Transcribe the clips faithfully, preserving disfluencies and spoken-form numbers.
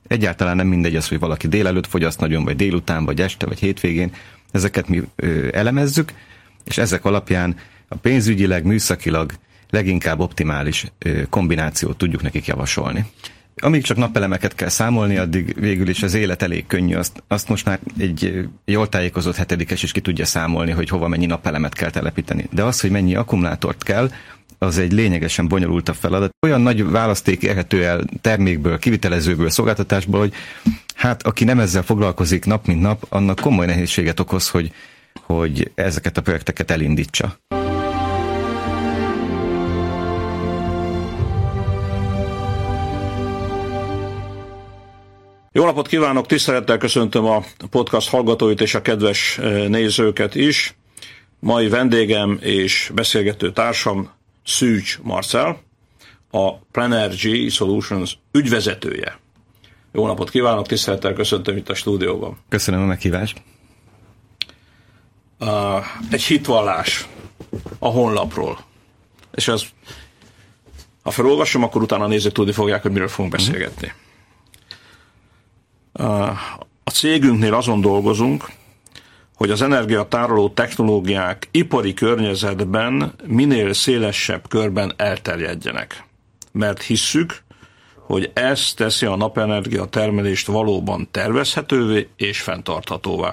Egyáltalán nem mindegy az, hogy valaki délelőtt fogyaszt nagyon, vagy délután, vagy este, vagy hétvégén. Ezeket mi ö, elemezzük, és ezek alapján a pénzügyileg, műszakilag leginkább optimális ö, kombinációt tudjuk nekik javasolni. Amíg csak napelemeket kell számolni, addig végül is az élet elég könnyű. Azt, azt most már egy, egy jól tájékozott hetedikes is ki tudja számolni, hogy hova mennyi napelemet kell telepíteni. De az, hogy mennyi akkumulátort kell, az egy lényegesen bonyolultabb feladat. Olyan nagy választék érhető el termékből, kivitelezőből, szolgáltatásból, hogy hát aki nem ezzel foglalkozik nap mint nap, annak komoly nehézséget okoz, hogy, hogy ezeket a projekteket elindítsa. Jó napot kívánok, tisztelettel köszöntöm a podcast hallgatóit és a kedves nézőket is. Mai vendégem és beszélgető társam Szűcs Marcell, a Plenergy Solutions ügyvezetője. Jó napot kívánok, tisztelettel köszöntöm itt a stúdióban. Köszönöm a meghívást. Uh, egy hitvallás a honlapról. És ez, ha felolvasom, akkor utána nézők tudni fogják, hogy miről fogunk beszélgetni. A cégünknél azon dolgozunk, hogy az energiatároló technológiák ipari környezetben minél szélesebb körben elterjedjenek. Mert hisszük, hogy ez teszi a napenergia termelést valóban tervezhetővé és fenntarthatóvá.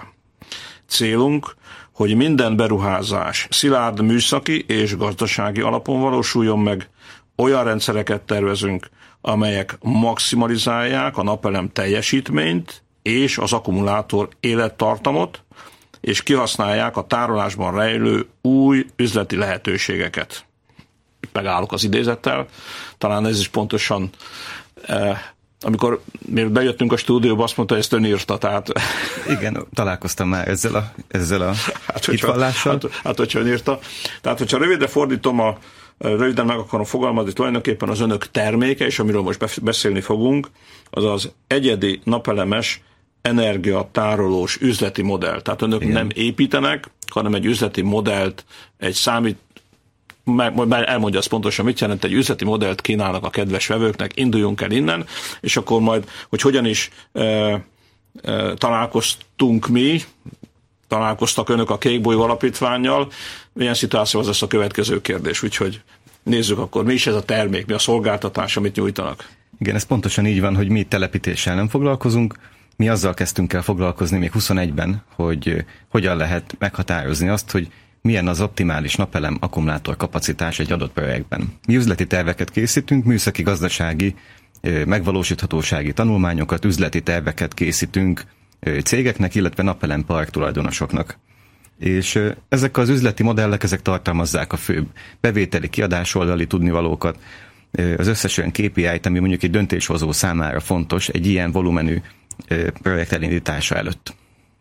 Célunk, hogy minden beruházás szilárd műszaki és gazdasági alapon valósuljon meg, olyan rendszereket tervezünk, amelyek maximalizálják a napelem teljesítményt és az akkumulátor élettartamot, és kihasználják a tárolásban rejlő új üzleti lehetőségeket. Megállok az idézettel, talán ez is pontosan, eh, amikor mi bejöttünk a stúdióba, azt mondta, hogy ezt ön írta, tehát... Igen, találkoztam már ezzel a, ezzel a hát, hitvallással. Hát, hát, hogyha ön írta. Tehát, hogyha rövidre fordítom, a, röviden meg akarom fogalmazni, tulajdonképpen az önök terméke, és amiről most beszélni fogunk, az az egyedi napelemes energiatárolós üzleti modell. Tehát önök Igen. nem építenek, hanem egy üzleti modellt, egy számít, majd elmondja azt pontosan, mit jelent, egy üzleti modellt kínálnak a kedves vevőknek, induljunk el innen, és akkor majd, hogy hogyan is e, e, találkoztunk mi, találkoztak önök a Kékbolygó Alapítvánnyal, milyen szituáció az lesz a következő kérdés, úgyhogy nézzük akkor, mi is ez a termék, mi a szolgáltatás, amit nyújtanak. Igen, ez pontosan így van, hogy mi telepítéssel nem foglalkozunk, mi azzal kezdtünk el foglalkozni még huszonegyben, hogy hogyan lehet meghatározni azt, hogy milyen az optimális napelem akkumulátor kapacitás egy adott projektben. Mi üzleti terveket készítünk, műszaki, gazdasági, megvalósíthatósági tanulmányokat, üzleti terveket készítünk cégeknek, illetve napelempark tulajdonosoknak. És ezek az üzleti modellek, ezek tartalmazzák a főbb bevételi, kiadásoldali tudnivalókat, az összes olyan ká pé í-t, ami mondjuk egy döntéshozó számára fontos egy ilyen volumenű projekt elindítása előtt.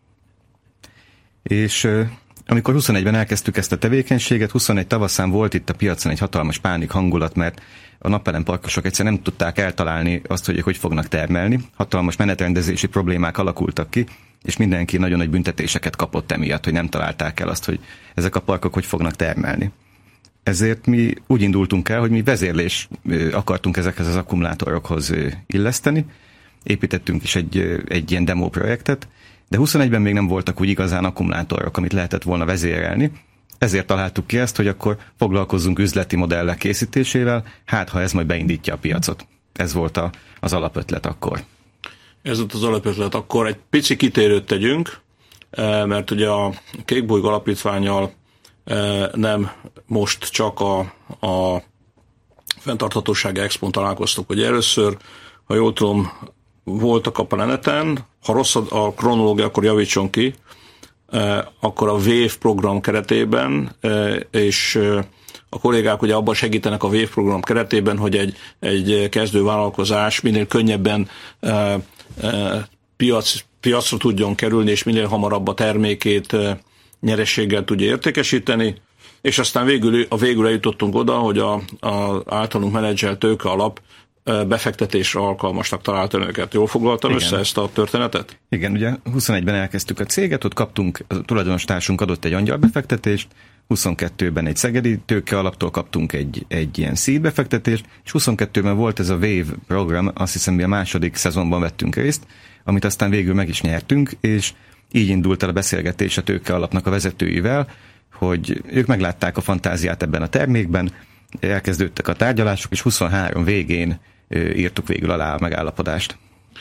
És amikor huszonegyben elkezdtük ezt a tevékenységet, huszonegy tavaszán volt itt a piacon egy hatalmas pánik hangulat, mert a napelemparkosok egyszerűen nem tudták eltalálni azt, hogy hogy fognak termelni. Hatalmas menetrendezési problémák alakultak ki, és mindenki nagyon nagy büntetéseket kapott emiatt, hogy nem találták el azt, hogy ezek a parkok hogy fognak termelni. Ezért mi úgy indultunk el, hogy mi vezérlés akartunk ezekhez az akkumulátorokhoz illeszteni, építettünk is egy, egy ilyen demo projektet, de huszonegyben még nem voltak úgy igazán akkumulátorok, amit lehetett volna vezérelni. Ezért találtuk ki ezt, hogy akkor foglalkozzunk üzleti modellek készítésével, hát ha ez majd beindítja a piacot. Ez volt a, az alapötlet akkor. Ez volt az alapötlet. Akkor egy pici kitérőt tegyünk, mert ugye a Kékbolygó Alapítvánnyal nem most csak a, a fenntarthatósági expón találkoztuk, hogy először, ha jól tudom, voltak a Planeten, ha rossz a kronológia, akkor javítson ki, akkor a Wave program keretében, és a kollégák ugye abban segítenek a Wave program keretében, hogy egy, egy kezdő vállalkozás minél könnyebben piac, piacra tudjon kerülni, és minél hamarabb a termékét nyerességgel tudja értékesíteni, és aztán végül, a végül eljutottunk oda, hogy a, a általunk menedzselt tőke alap befektetésre alkalmasnak talált önöket. Jól foglaltam Igen. össze ezt a történetet? Igen, ugye huszonegyben elkezdtük a céget, ott kaptunk, a tulajdonostársunk adott egy angyalbefektetést, huszonkettőben egy szegedi tőke alaptól kaptunk egy, egy ilyen seed befektetést, és huszonkettőben volt ez a Wave program, azt hiszem, mi a második szezonban vettünk részt, amit aztán végül meg is nyertünk, és így indult el a beszélgetés a tőke alapnak a vezetőivel, hogy ők meglátták a fantáziát ebben a termékben, elkezdődtek a tárgyalások, és huszonhárom végén írtuk végül alá a megállapodást.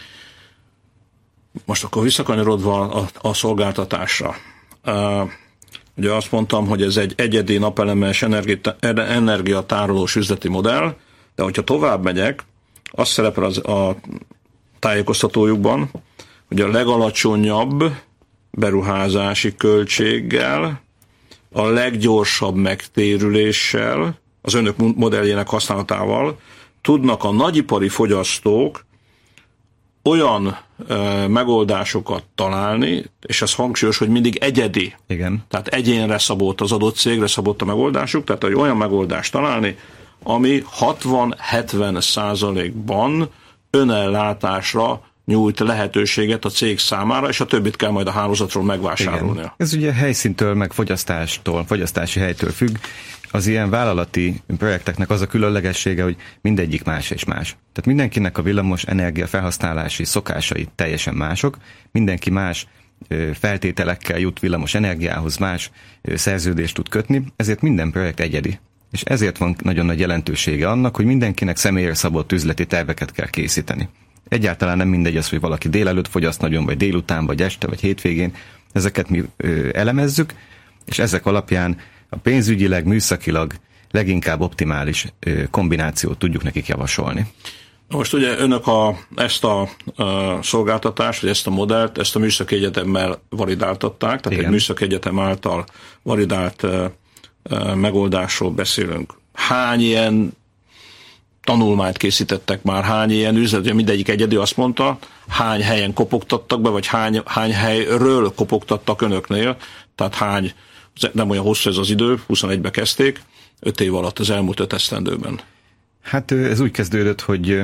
Most akkor visszakanyarodva a, a szolgáltatásra. Uh, ugye azt mondtam, hogy ez egy egyedi napelemes energiatárolós üzleti modell, de hogyha tovább megyek, az szerepel az a tájékoztatójukban, hogy a legalacsonyabb beruházási költséggel, a leggyorsabb megtérüléssel, az önök modelljének használatával tudnak a nagyipari fogyasztók olyan e, megoldásokat találni, és ez hangsúlyos, hogy mindig egyedi. Igen. Tehát egyénre szabott az adott cégre szabott a megoldásuk, tehát hogy olyan megoldást találni, ami hatvan-hetven százalékban önellátásra nyújt lehetőséget a cég számára, és a többit kell majd a hálózatról megvásárolnia. Igen. Ez ugye helyszíntől, meg fogyasztástól, fogyasztási helytől függ. Az ilyen vállalati projekteknek az a különlegessége, hogy mindegyik más és más. Tehát mindenkinek a villamos energia felhasználási szokásai teljesen mások, mindenki más feltételekkel jut villamos energiához, más szerződést tud kötni, ezért minden projekt egyedi. És ezért van nagyon nagy jelentősége annak, hogy mindenkinek személyre szabott üzleti terveket kell készíteni. Egyáltalán nem mindegy az, hogy valaki délelőtt fogyaszt nagyon, vagy délután, vagy este, vagy hétvégén. Ezeket mi ö, elemezzük, és ezek alapján a pénzügyileg, műszakilag leginkább optimális ö, kombinációt tudjuk nekik javasolni. Most ugye önök a, ezt a, a szolgáltatást, vagy ezt a modellt, ezt a műszaki egyetemmel validáltatták, tehát Igen. egy műszaki egyetem által validált ö, ö, megoldásról beszélünk. Hány ilyen tanulmányt készítettek már, hány ilyen üzlet, mindegyik egyedi, azt mondta, hány helyen kopogtattak be, vagy hány, hány helyről kopogtattak önöknél, tehát hány, nem olyan hosszú ez az idő, huszonegybe kezdték, öt év alatt, az elmúlt öt esztendőben. Hát ez úgy kezdődött, hogy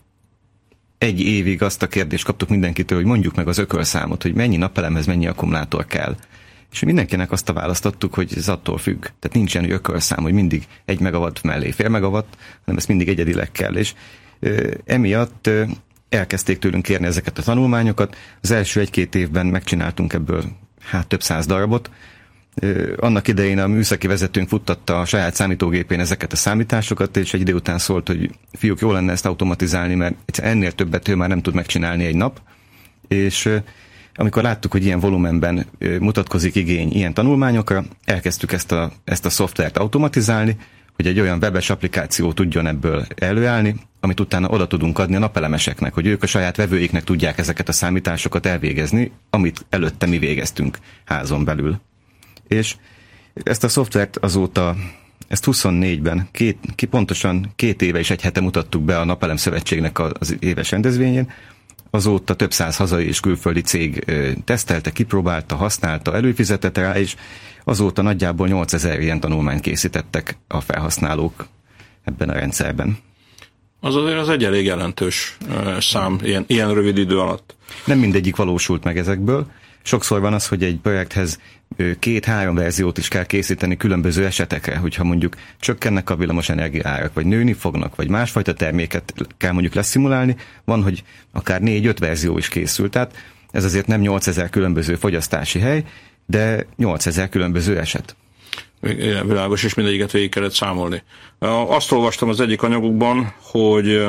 egy évig azt a kérdést kaptuk mindenkitől, hogy mondjuk meg az ökölszámot, hogy mennyi napelemhez mennyi akkumulátor kell. És mindenkinek azt a választottuk, hogy ez attól függ. Tehát nincsen olyan ökölszám, hogy mindig egy megawatt mellé fél megawatt, hanem ezt mindig egyedileg kell. És ö, emiatt ö, elkezdték tőlünk kérni ezeket a tanulmányokat. Az első egy-két évben megcsináltunk ebből hát több száz darabot. Ö, annak idején a műszaki vezetőnk futtatta a saját számítógépén ezeket a számításokat, és egy idő után szólt, hogy fiúk, jó lenne ezt automatizálni, mert ennél többet ő már nem tud megcsinálni egy nap. És ö, amikor láttuk, hogy ilyen volumenben mutatkozik igény ilyen tanulmányokra, elkezdtük ezt a, ezt a szoftvert automatizálni, hogy egy olyan webes applikáció tudjon ebből előállni, amit utána oda tudunk adni a napelemeseknek, hogy ők a saját vevőiknek tudják ezeket a számításokat elvégezni, amit előtte mi végeztünk házon belül. És ezt a szoftvert azóta, ezt huszonnégyben, két, ki pontosan két éve és egy hete mutattuk be a Napelem Szövetségnek az éves rendezvényén. Azóta több száz hazai és külföldi cég ö, tesztelte, kipróbálta, használta, előfizetett rá, és azóta nagyjából nyolcezer ilyen tanulmányt készítettek a felhasználók ebben a rendszerben. Az azért az egy elég jelentős ö, szám ilyen, ilyen rövid idő alatt. Nem mindegyik valósult meg ezekből. Sokszor van az, hogy egy projekthez két-három verziót is kell készíteni különböző esetekre, hogyha mondjuk csökkennek a villamos energiaárak, vagy nőni fognak, vagy másfajta terméket kell mondjuk leszimulálni, van, hogy akár négy-öt verzió is készült. Tehát ez azért nem nyolcezer különböző fogyasztási hely, de nyolcezer különböző eset. Igen, világos, és mindegyiket végig kellett számolni. Azt olvastam az egyik anyagukban, hogy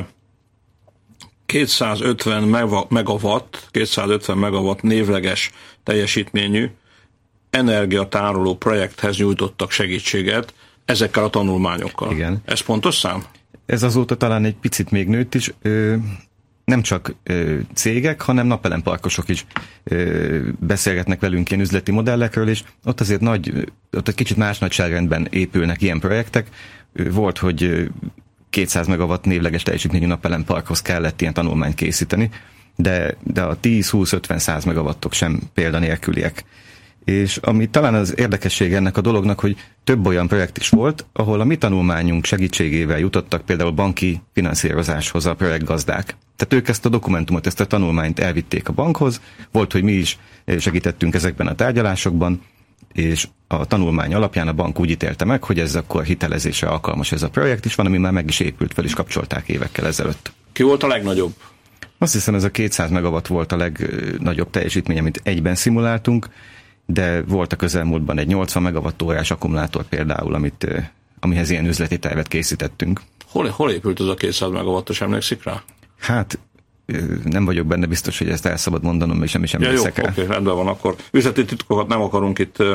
kétszázötven megawatt, kétszázötven megawatt névleges teljesítményű energiatároló projekthez nyújtottak segítséget ezekkel a tanulmányokkal. Igen. Ez pontos szám? Ez azóta talán egy picit még nőtt is. Ö, nem csak ö, cégek, hanem napelemparkosok is ö, beszélgetnek velünk ilyen üzleti modellekről, és ott azért nagy, ott egy kicsit más nagyságrendben épülnek ilyen projektek. Ö, volt, hogy kétszáz megawatt névleges teljesítményű napelemparkhoz kellett ilyen tanulmányt készíteni, de, de a tíz-húsz-ötven-száz megawattok sem példanélküliek. És ami talán az érdekesség ennek a dolognak, hogy több olyan projekt is volt, ahol a mi tanulmányunk segítségével jutottak például banki finanszírozáshoz a projektgazdák. Tehát ők ezt a dokumentumot, ezt a tanulmányt elvitték a bankhoz, volt, hogy mi is segítettünk ezekben a tárgyalásokban, és a tanulmány alapján a bank úgy ítélte meg, hogy ez akkor hitelezésre alkalmas ez a projekt, és van, ami már meg is épült, fel is kapcsolták évekkel ezelőtt. Ki volt a legnagyobb? Azt hiszem, ez a kétszáz megawatt volt a legnagyobb teljesítmény, amit egyben szimuláltunk, de volt a közelmúltban egy nyolcvan megawatt órás akkumulátor például, amit, amihez ilyen üzleti tervet készítettünk. Hol, hol épült ez a kétszáz megawattos, emlékszik rá? Hát nem vagyok benne biztos, hogy ezt el szabad mondanom, és nem is emlékszek ja, rá. Oké, okay, rendben van, akkor üzleti titkokat nem akarunk itt uh,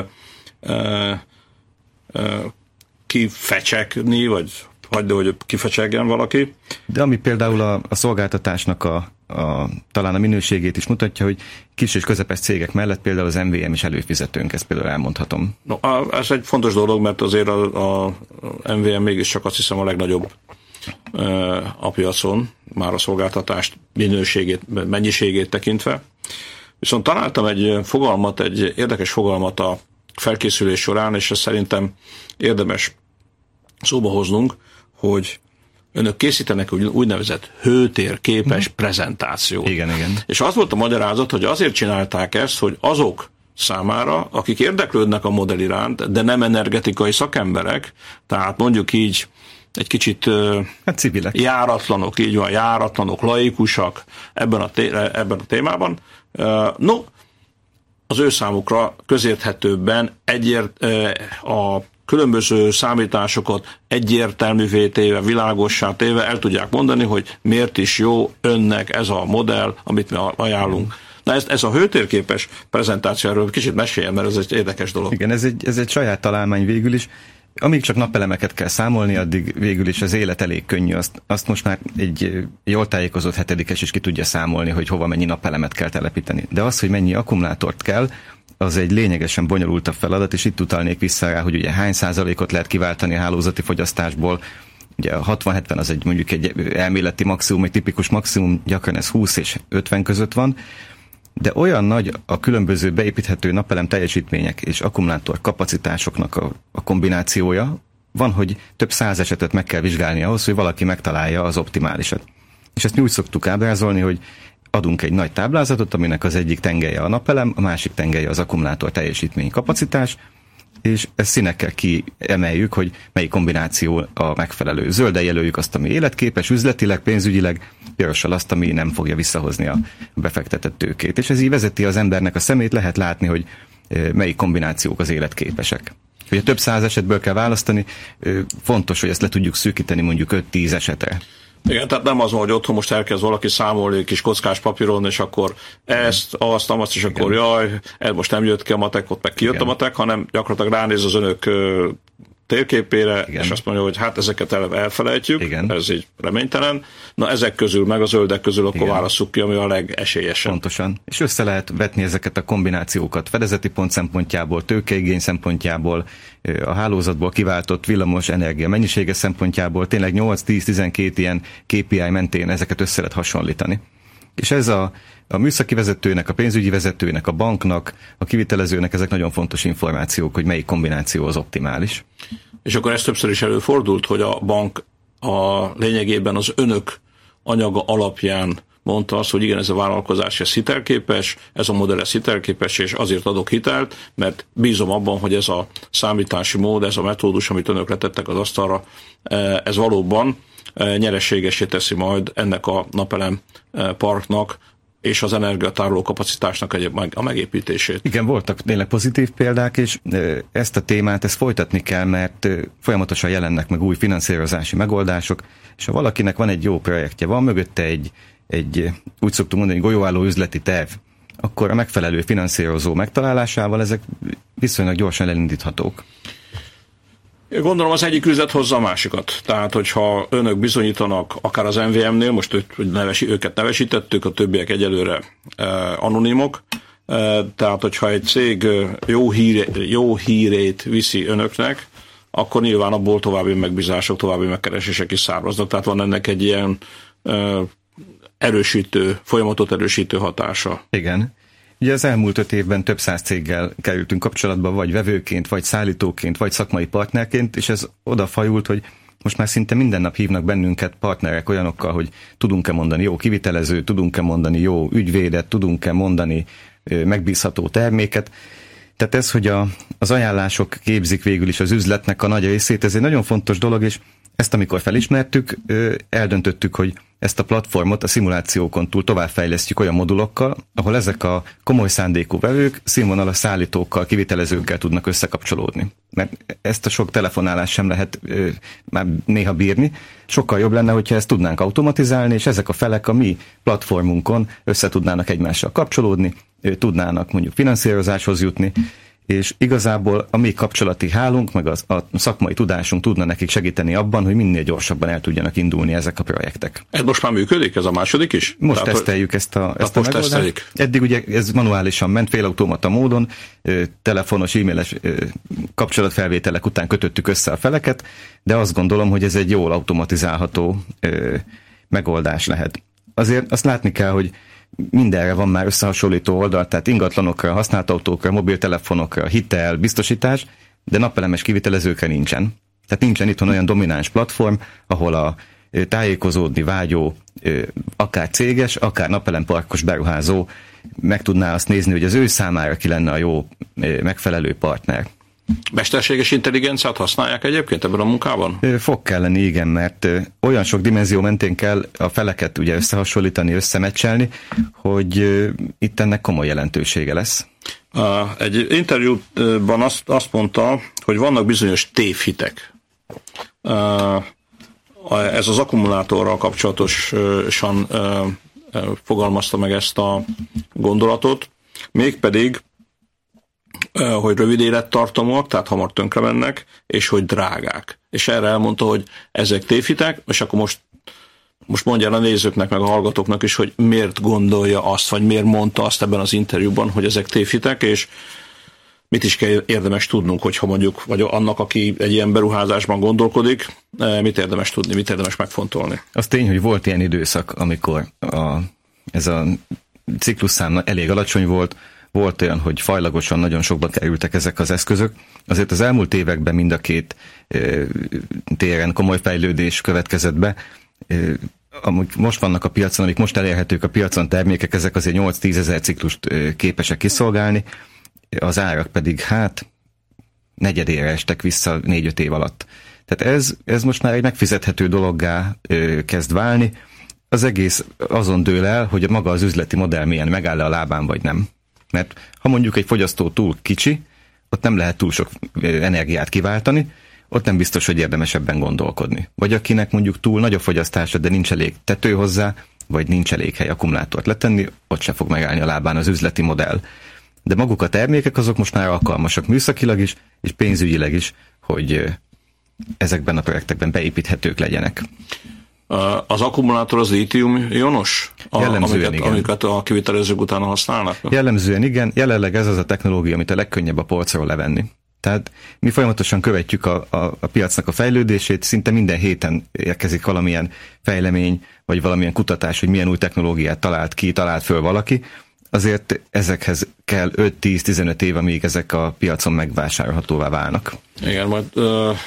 uh, kifecsegni, vagy hagyd, hogy kifecsegjen valaki. De ami például a, a szolgáltatásnak a, a, talán a minőségét is mutatja, hogy kis és közepes cégek mellett például az em vé em is előfizetőnk, ezt például elmondhatom. No, ez egy fontos dolog, mert azért a, a em vé em mégiscsak azt hiszem a legnagyobb a piacon, már a szolgáltatást minőségét, mennyiségét tekintve. Viszont találtam egy fogalmat, egy érdekes fogalmat a felkészülés során, és ezt szerintem érdemes szóba hoznunk, hogy önök készítenek úgynevezett hőtérképes prezentációt. Igen, igen. És az volt a magyarázat, hogy azért csinálták ezt, hogy azok számára, akik érdeklődnek a modell iránt, de nem energetikai szakemberek, tehát mondjuk így egy kicsit hát civilek. Járatlanok, így van, járatlanok, laikusak ebben a, té- ebben a témában. No, az ő számukra közérthetőbben egyért, a különböző számításokat egyértelművé téve, világossá téve el tudják mondani, hogy miért is jó önnek ez a modell, amit mi ajánlunk. Na ez, ez a hőtérképes prezentáció, erről kicsit meséljen, mert ez egy érdekes dolog. Igen, ez egy, ez egy saját találmány végül is. Amíg csak napelemeket kell számolni, addig végül is az élet elég könnyű. Azt, azt most már egy jól tájékozott hetedikes is ki tudja számolni, hogy hova mennyi napelemet kell telepíteni. De az, hogy mennyi akkumulátort kell, az egy lényegesen bonyolultabb feladat, és itt utalnék vissza rá, hogy ugye hány százalékot lehet kiváltani a hálózati fogyasztásból. Ugye a hatvan-hetven az egy mondjuk egy elméleti maximum, egy tipikus maximum, gyakran ez húsz és ötven között van. De olyan nagy a különböző beépíthető napelem teljesítmények és akkumulátor kapacitásoknak a, a kombinációja, van, hogy több száz esetet meg kell vizsgálni ahhoz, hogy valaki megtalálja az optimálisat. És ezt mi úgy szoktuk ábrázolni, hogy adunk egy nagy táblázatot, aminek az egyik tengelye a napelem, a másik tengelye az akkumulátor teljesítmény kapacitás, és ezt színekkel kiemeljük, hogy melyik kombináció a megfelelő. Zölden jelöljük azt, ami életképes, üzletileg, pénzügyileg, pirossal azt, ami nem fogja visszahozni a befektetett tőkét. És ez így vezeti az embernek a szemét, lehet látni, hogy melyik kombinációk az életképesek. Ugye több száz esetből kell választani, fontos, hogy ezt le tudjuk szűkíteni mondjuk öt-tíz esetre. Igen, tehát nem az van, hogy otthon most elkezd valaki számolni kis kockás papíron, és akkor ezt, azt, azt, és igen. Akkor jaj, ez most nem jött ki a matek, ott meg kijött igen. a matek, hanem gyakorlatilag ránéz az önök térképére, igen. és azt mondja, hogy hát ezeket el, elfelejtjük, igen. ez így reménytelen. Na ezek közül, meg a zöldek közül akkor igen. válasszuk ki, ami a legesélyesebb. Pontosan. És össze lehet vetni ezeket a kombinációkat fedezeti pont szempontjából, tőkeigény szempontjából, a hálózatból kiváltott villamos energia mennyisége szempontjából, tényleg nyolc-tíz-tizenkét ilyen ká pé i mentén ezeket össze lehet hasonlítani. És ez a, a műszaki vezetőnek, a pénzügyi vezetőnek, a banknak, a kivitelezőnek ezek nagyon fontos információk, hogy melyik kombináció az optimális. És akkor ez többször is előfordult, hogy a bank a lényegében az önök anyaga alapján mondta azt, hogy igen, ez a vállalkozás ez hitelképes, ez a modell ez hitelképes, és azért adok hitelt, mert bízom abban, hogy ez a számítási mód, ez a metódus, amit önök letettek az asztalra, ez valóban nyereségesé teszi majd ennek a napelem parknak és az energiatároló kapacitásnak egyéb a megépítését. Igen, voltak tényleg pozitív példák, és ezt a témát ezt folytatni kell, mert folyamatosan jelennek meg új finanszírozási megoldások, és ha valakinek van egy jó projektje, van mögötte egy, egy úgy szoktuk mondani, golyóálló üzleti terv, akkor a megfelelő finanszírozó megtalálásával ezek viszonylag gyorsan elindíthatók. Gondolom az egyik üzlet hozza a másikat. Tehát, hogyha önök bizonyítanak, akár az em vé em-nél, most őt, nevesi, őket nevesítettük, a többiek egyelőre eh, anonimok, eh, tehát, hogyha egy cég jó, híre, jó hírét viszi önöknek, akkor nyilván abból további megbízások, további megkeresések is származnak. Tehát van ennek egy ilyen eh, erősítő, folyamatot erősítő hatása. Igen. Ugye az elmúlt öt évben több száz céggel kerültünk kapcsolatba, vagy vevőként, vagy szállítóként, vagy szakmai partnerként, és ez odafajult, hogy most már szinte minden nap hívnak bennünket partnerek olyanokkal, hogy tudunk-e mondani jó kivitelezőt, tudunk-e mondani jó ügyvédet, tudunk-e mondani megbízható terméket, Tehát ez, hogy a, az ajánlások képzik végül is az üzletnek a nagy részét, ez egy nagyon fontos dolog, és ezt amikor felismertük, eldöntöttük, hogy ezt a platformot a szimulációkon túl továbbfejlesztjük olyan modulokkal, ahol ezek a komoly szándékú vevők színvonalas szállítókkal, kivitelezőkkel tudnak összekapcsolódni. Mert ezt a sok telefonálást sem lehet ö, már néha bírni. Sokkal jobb lenne, hogyha ezt tudnánk automatizálni, és ezek a felek a mi platformunkon össze tudnának egymással kapcsolódni, ö, tudnának mondjuk finanszírozáshoz jutni, és igazából a mi kapcsolati hálunk, meg az, a szakmai tudásunk tudna nekik segíteni abban, hogy minél gyorsabban el tudjanak indulni ezek a projektek. Ez most már működik, ez a második is? Most Tehát, teszteljük ezt a, ezt a most megoldást. teszteljük. Eddig ugye ez manuálisan ment, félautomata módon, telefonos, e-mailes kapcsolatfelvételek után kötöttük össze a feleket, de azt gondolom, hogy ez egy jól automatizálható megoldás lehet. Azért azt látni kell, hogy mindenre van már összehasonlító oldal, tehát ingatlanokra, használt autókra, mobiltelefonokra, hitel, biztosítás, de napelemes kivitelezőkre nincsen. Tehát nincsen itthon olyan domináns platform, ahol a tájékozódni vágyó, akár céges, akár napelemparkos beruházó meg tudná azt nézni, hogy az ő számára ki lenne a jó, megfelelő partner. Mesterséges intelligenciát használják egyébként ebben a munkában? Fog kelleni, igen, mert olyan sok dimenzió mentén kell a feleket ugye összehasonlítani, összemecselni, hogy itt ennek komoly jelentősége lesz. Egy interjúban azt, azt mondta, hogy vannak bizonyos tévhitek. Ez az akkumulátorral kapcsolatosan fogalmazta meg ezt a gondolatot, mégpedig hogy rövid élettartamúak, tehát hamar tönkre mennek, és hogy drágák. És erre elmondta, hogy ezek tévhitek, és akkor most, most mondja a nézőknek, meg a hallgatóknak is, hogy miért gondolja azt, vagy miért mondta azt ebben az interjúban, hogy ezek tévhitek, és mit is kell érdemes tudnunk, hogyha mondjuk, vagy annak, aki egy ilyen beruházásban gondolkodik, mit érdemes tudni, mit érdemes megfontolni. Az tény, hogy volt ilyen időszak, amikor a, ez a ciklusszám elég alacsony volt, volt olyan, hogy fajlagosan nagyon sokba kerültek ezek az eszközök. Azért az elmúlt években mind a két e, téren komoly fejlődés következett be. E, amik most vannak a piacon, amik most elérhetők a piacon termékek, ezek azért nyolc-tízezer ciklust e, képesek kiszolgálni, az árak pedig hát negyedére estek vissza négy-öt év alatt. Tehát ez, ez most már egy megfizethető dologgá e, kezd válni. Az egész azon dől el, hogy maga az üzleti modell milyen, megáll-e a lábán vagy nem. Mert ha mondjuk egy fogyasztó túl kicsi, ott nem lehet túl sok energiát kiváltani, ott nem biztos, hogy érdemes ebben gondolkodni. Vagy akinek mondjuk túl nagy a fogyasztása, de nincs elég tető hozzá, vagy nincs elég hely akkumulátort letenni, ott se fog megállni a lábán az üzleti modell. De maguk a termékek azok most már alkalmasak műszakilag is, és pénzügyileg is, hogy ezekben a projektekben beépíthetők legyenek. Az akkumulátor az lítium-ionos? Jellemzően amiket, igen. Amiket a kivitelezők utána használnak? Jellemzően igen. Jelenleg ez az a technológia, amit a legkönnyebb a polcról levenni. Tehát mi folyamatosan követjük a, a, a piacnak a fejlődését, szinte minden héten érkezik valamilyen fejlemény, vagy valamilyen kutatás, hogy milyen új technológiát talált ki, talált föl valaki. Azért ezekhez kell öt-tíz-tizenöt év, amíg ezek a piacon megvásárolhatóvá válnak. Igen, majd... Uh...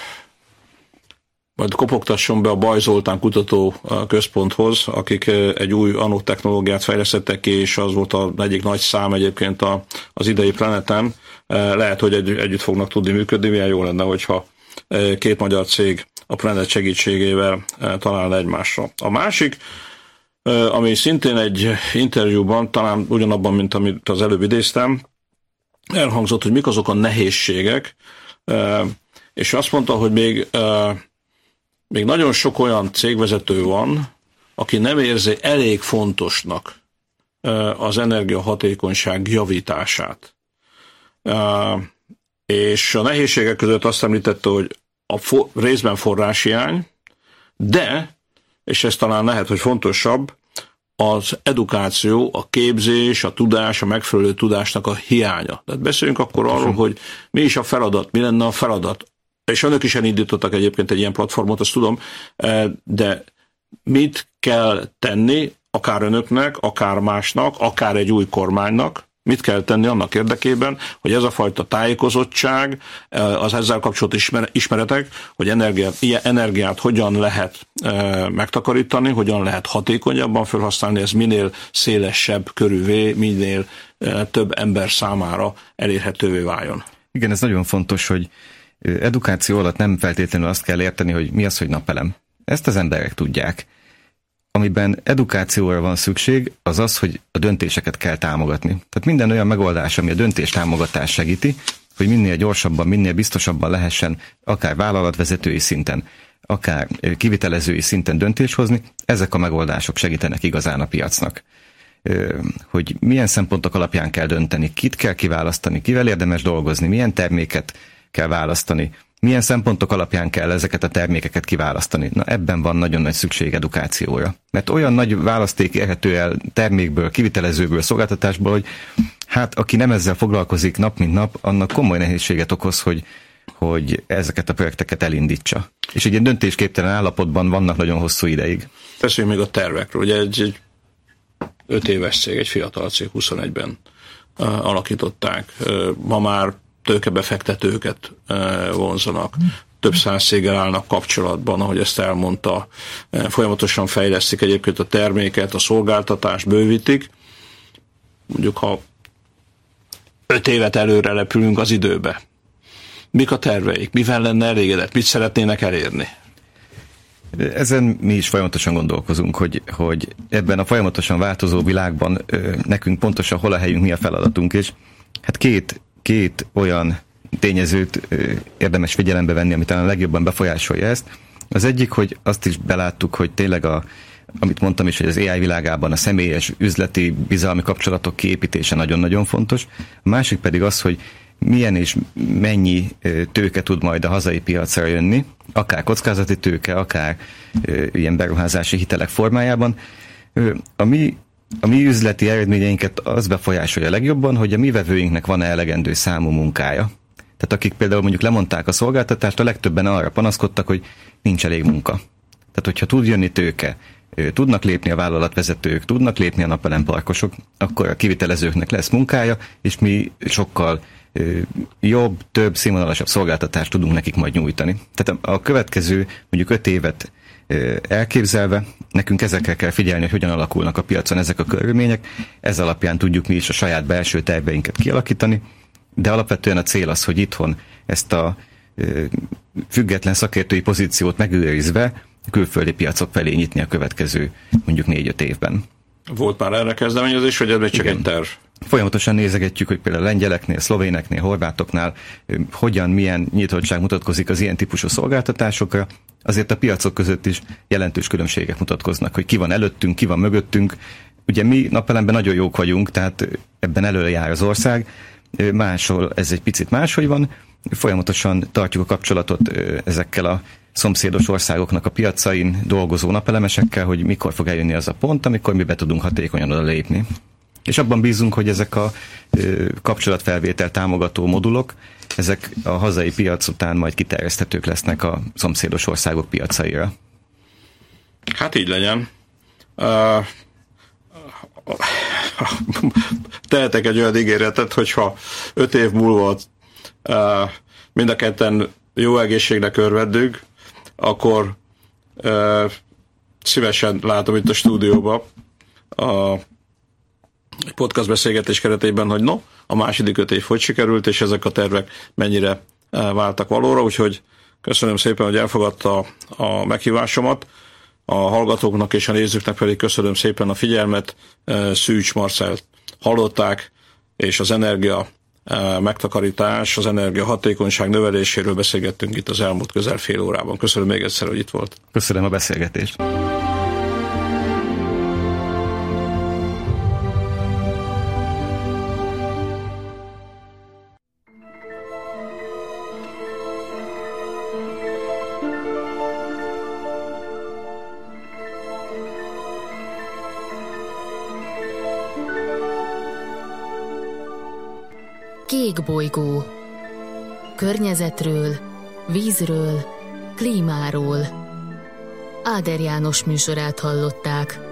Majd kopogtasson be a Baj Zoltán Kutató Központhoz, akik egy új nanotechnológiát fejlesztettek ki, és az volt az egyik nagy szám egyébként az idei Planeten. Lehet, hogy egy, együtt fognak tudni működni, milyen jó lenne, hogyha két magyar cég a Planet segítségével találna egymásra. A másik, ami szintén egy interjúban, talán ugyanabban, mint amit az előbb idéztem, elhangzott, hogy mik azok a nehézségek, és azt mondta, hogy még Még nagyon sok olyan cégvezető van, aki nem érzi elég fontosnak az energiahatékonyság javítását. És a nehézségek között azt említette, hogy a for, részben forráshiány, de, és ez talán lehet, hogy fontosabb, az edukáció, a képzés, a tudás, a megfelelő tudásnak a hiánya. Tehát beszéljünk akkor arról, hogy mi is a feladat, mi lenne a feladat. És önök is elindítottak egyébként egy ilyen platformot, azt tudom, de mit kell tenni, akár önöknek, akár másnak, akár egy új kormánynak, mit kell tenni annak érdekében, hogy ez a fajta tájékozottság, az ezzel kapcsolatos ismeretek, hogy energiát, ilyen energiát hogyan lehet megtakarítani, hogyan lehet hatékonyabban felhasználni, ez minél szélesebb körűvé, minél több ember számára elérhetővé váljon. Igen, ez nagyon fontos, hogy edukáció alatt nem feltétlenül azt kell érteni, hogy mi az, hogy napelem. Ezt az emberek tudják. Amiben edukációra van szükség, az az, hogy a döntéseket kell támogatni. Tehát minden olyan megoldás, ami a döntés támogatást segíti, hogy minél gyorsabban, minél biztosabban lehessen akár vállalatvezetői szinten, akár kivitelezői szinten döntés hozni, ezek a megoldások segítenek igazán a piacnak. Hogy milyen szempontok alapján kell dönteni, kit kell kiválasztani, kivel érdemes dolgozni, milyen terméket kell választani, milyen szempontok alapján kell ezeket a termékeket kiválasztani. Na ebben van nagyon nagy szükség edukációra. Mert olyan nagy választék érhető el termékből, kivitelezőből, szolgáltatásból, hogy hát aki nem ezzel foglalkozik nap mint nap, annak komoly nehézséget okoz, hogy, hogy ezeket a projekteket elindítsa. És egy ilyen döntésképtelen állapotban vannak nagyon hosszú ideig. Beszéljünk még a tervekről. Ugye egy, egy öt éves cég, egy fiatal cég, huszonegyben uh, alakították. Uh, ma már tőkebefektetőket uh, vonzanak. Több száz céggel állnak kapcsolatban, ahogy ezt elmondta. Uh, folyamatosan fejlesztik egyébként a terméket, a szolgáltatást bővítik. Mondjuk, ha öt évet előre repülünk az időbe. Mik a terveik? Mivel lenne elégedett? Mit szeretnének elérni? Ezen mi is folyamatosan gondolkozunk, hogy, hogy ebben a folyamatosan változó világban nekünk pontosan hol a helyünk, mi a feladatunk, és hát két, két olyan tényezőt érdemes figyelembe venni, ami talán a legjobban befolyásolja ezt. Az egyik, hogy azt is beláttuk, hogy tényleg a, amit mondtam is, hogy az á i világában a személyes, üzleti, bizalmi kapcsolatok kiépítése nagyon-nagyon fontos. A másik pedig az, hogy milyen és mennyi tőke tud majd a hazai piacra jönni, akár kockázati tőke, akár ilyen beruházási hitelek formájában. A mi, a mi üzleti eredményeinket az befolyásolja legjobban, hogy a mi vevőinknek van-e elegendő számú munkája. Tehát akik például mondjuk lemondták a szolgáltatást, a legtöbben arra panaszkodtak, hogy nincs elég munka. Tehát hogyha tud jönni tőke, tudnak lépni a vállalatvezetők, tudnak lépni a napelemparkosok, akkor a kivitelezőknek lesz munkája, és mi sokkal jobb, több, színvonalasabb szolgáltatást tudunk nekik majd nyújtani. Tehát a következő mondjuk öt évet elképzelve, nekünk ezekkel kell figyelni, hogy hogyan alakulnak a piacon ezek a körülmények, ez alapján tudjuk mi is a saját belső terveinket kialakítani, de alapvetően a cél az, hogy itthon ezt a független szakértői pozíciót megőrizve külföldi piacok felé nyitni a következő mondjuk négy-öt évben. Volt már erre kezdeményezés, vagy ez még csak egy terv? Folyamatosan nézegetjük, hogy például a lengyeleknél, szlovéneknél, horvátoknál hogyan, milyen nyitottság mutatkozik az ilyen típusú szolgáltatásokra. Azért a piacok között is jelentős különbségek mutatkoznak, hogy ki van előttünk, ki van mögöttünk. Ugye mi napelemben nagyon jók vagyunk, tehát ebben előre jár az ország, máshol ez egy picit máshogy van. Folyamatosan tartjuk a kapcsolatot ezekkel a szomszédos országoknak a piacain dolgozó napelemesekkel, hogy mikor fog eljönni az a pont, amikor mi be tudunk hatékonyan oda lépni. És abban bízunk, hogy ezek a kapcsolatfelvétel támogató modulok, ezek a hazai piac után majd kiterjeszthetők lesznek a szomszédos országok piacaira. Hát így legyen. Uh, tehetek egy olyan ígéretet, hogyha öt év múlva uh, mind a ketten jó egészségnek örvendünk, akkor uh, szívesen látom itt a stúdióban a egy podcast beszélgetés keretében, hogy no, a második öt év hogy sikerült, és ezek a tervek mennyire váltak valóra, úgyhogy köszönöm szépen, hogy elfogadta a meghívásomat. A hallgatóknak és a nézőknek pedig köszönöm szépen a figyelmet. Szűcs Marcelt hallották, és az energia megtakarítás, az energia hatékonyság növeléséről beszélgettünk itt az elmúlt közel fél órában. Köszönöm még egyszer, hogy itt volt. Köszönöm a beszélgetést. Kék bolygó. Környezetről, vízről, klímáról. Áder János műsorát hallották.